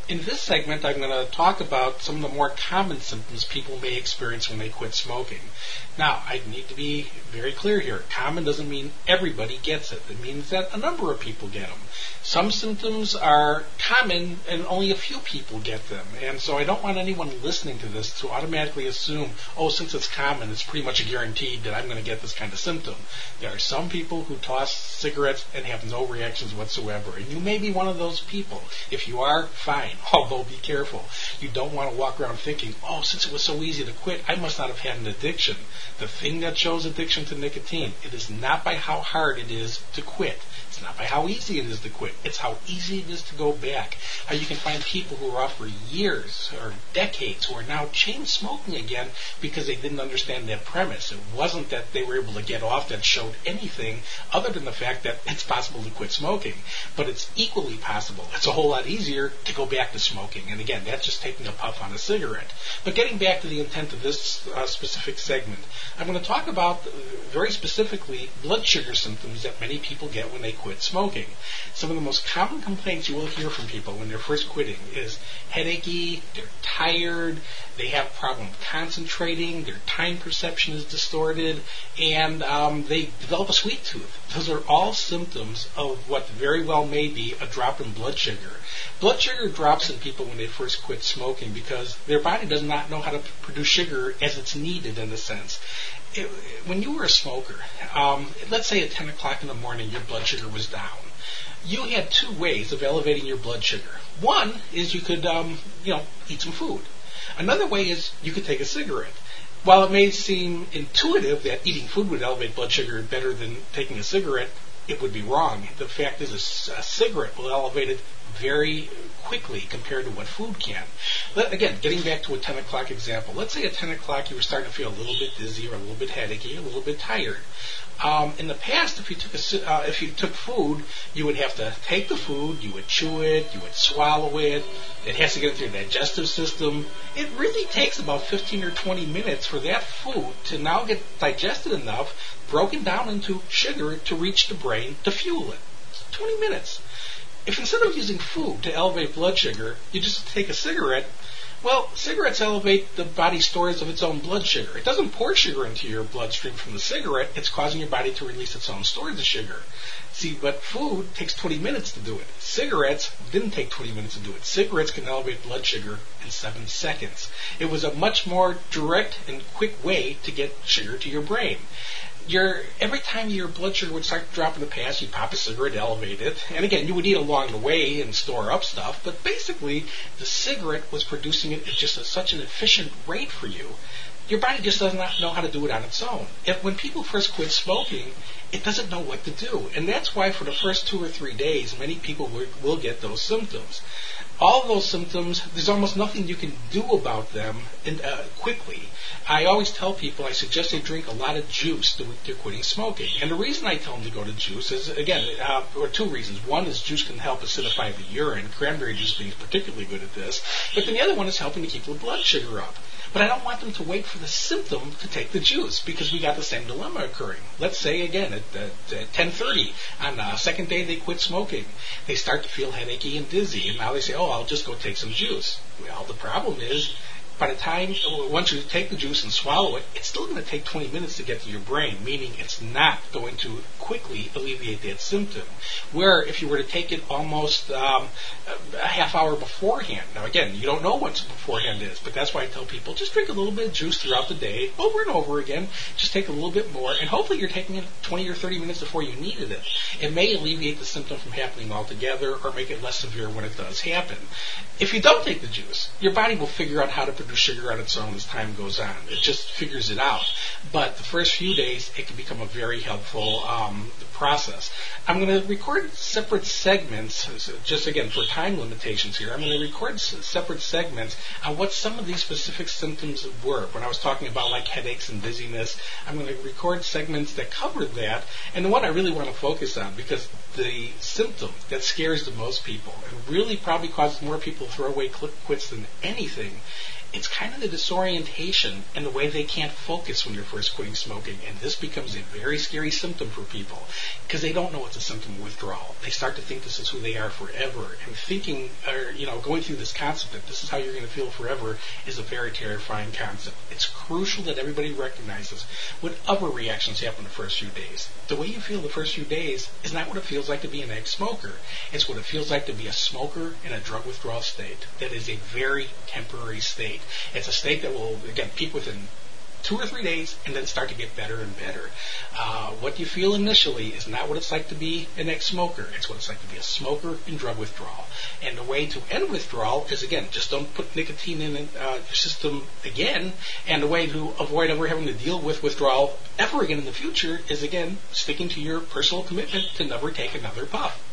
In this segment, I'm going to talk about some of the more common symptoms people may experience when they quit smoking. Now, I need to be very clear here. Common doesn't mean everybody gets it. It means that a number of people get them. Some symptoms are common and only a few people get them. And so I don't want anyone listening to this to automatically assume, oh, since it's common, it's pretty much guaranteed that I'm going to get this kind of symptom. There are some people who toss cigarettes and have no reactions whatsoever. And you may be one of those people. If you are, fine. Although be careful. You don't want to walk around thinking, oh, since it was so easy to quit, I must not have had an addiction. The thing that shows addiction to nicotine, it is not by how hard it is to quit. It's not by how easy it is to quit. It's how easy it is to go back. How you can find people who are off for years or decades who are now chain smoking again because they didn't understand that premise. It wasn't that they were able to get off that showed anything other than the fact that it's possible to quit smoking. But it's equally possible. It's a whole lot easier to go back to smoking. And again, that's just taking a puff on a cigarette. But getting back to the intent of this specific segment, I'm going to talk about very specifically blood sugar symptoms that many people get when they quit smoking. Some of the most common complaints you will hear from people when they're first quitting is headachy, they're tired, they have problem concentrating, their time perception is distorted, and they develop a sweet tooth. Those are all symptoms of what very well may be a drop in blood sugar. Blood sugar drops in people when they first quit smoking because their body does not know how to produce sugar as it's needed in a sense. When you were a smoker, let's say at 10 o'clock in the morning your blood sugar was down. You had two ways of elevating your blood sugar. One is you could, eat some food. Another way is you could take a cigarette. While it may seem intuitive that eating food would elevate blood sugar better than taking a cigarette, it would be wrong. The fact is a cigarette will elevate it very quickly compared to what food can. Again, getting back to a 10 o'clock example, let's say at 10 o'clock you were starting to feel a little bit dizzy or a little bit headachy, a little bit tired. In the past, if you took food, you would have to take the food, you would chew it, you would swallow it. It has to get into your digestive system. It really takes about 15 or 20 minutes for that food to now get digested enough, broken down into sugar to reach the brain to fuel it. 20 minutes. If instead of using food to elevate blood sugar, you just take a cigarette, well, cigarettes elevate the body's stores of its own blood sugar. It doesn't pour sugar into your bloodstream from the cigarette. It's causing your body to release its own stores of sugar. See, but food takes 20 minutes to do it. Cigarettes didn't take 20 minutes to do it. Cigarettes can elevate blood sugar in 7 seconds. It was a much more direct and quick way to get sugar to your brain. Every time your blood sugar would start to drop in the past, you'd pop a cigarette, elevate it. And again, you would eat along the way and store up stuff, but basically the cigarette was producing it at just such an efficient rate for you. Your body just does not know how to do it on its own. When people first quit smoking, it doesn't know what to do. And that's why for the first 2 or 3 days, many people will get those symptoms. All of those symptoms, there's almost nothing you can do about them quickly. I always tell people, I suggest they drink a lot of juice the week they're quitting smoking. And the reason I tell them to go to juice is, again, or two reasons. One is juice can help acidify the urine. Cranberry juice being particularly good at this. But then the other one is helping to keep the blood sugar up. But I don't want them to wait for the symptom to take the juice because we got the same dilemma occurring. Let's say, again, at 10:30 on the second day they quit smoking, they start to feel headachy and dizzy, and now they say, oh, I'll just go take some juice. Well, the problem is, by the time, once you take the juice and swallow it, it's still going to take 20 minutes to get to your brain, meaning it's not going to quickly alleviate that symptom. Where if you were to take it almost a half hour beforehand, now again, you don't know what beforehand is, but that's why I tell people, just drink a little bit of juice throughout the day, over and over again, just take a little bit more, and hopefully you're taking it 20 or 30 minutes before you needed it. It may alleviate the symptom from happening altogether, or make it less severe when it does happen. If you don't take the juice, your body will figure out how to produce sugar on its own as time goes on. It just figures it out. But the first few days, it can become a very helpful process. I'm going to record separate segments, just again for time limitations here. I'm going to record separate segments on what some of these specific symptoms were. When I was talking about like headaches and dizziness, I'm going to record segments that cover that. And the one I really want to focus on, because the symptom that scares the most people and really probably causes more people to throw away quits than anything, it's kind of the disorientation and the way they can't focus when you're first quitting smoking. And this becomes a very scary symptom for people because they don't know it's a symptom of withdrawal. They start to think this is who they are forever. And thinking, or going through this concept that this is how you're going to feel forever is a very terrifying concept. It's crucial that everybody recognizes what other reactions happen the first few days. The way you feel the first few days is not what it feels like to be an ex-smoker. It's what it feels like to be a smoker in a drug withdrawal state. That is a very temporary state. It's a state that will, again, peak within 2 or 3 days and then start to get better and better. What you feel initially is not what it's like to be an ex-smoker. It's what it's like to be a smoker in drug withdrawal. And the way to end withdrawal is, again, just don't put nicotine in your system again. And the way to avoid ever having to deal with withdrawal ever again in the future is, again, sticking to your personal commitment to never take another puff.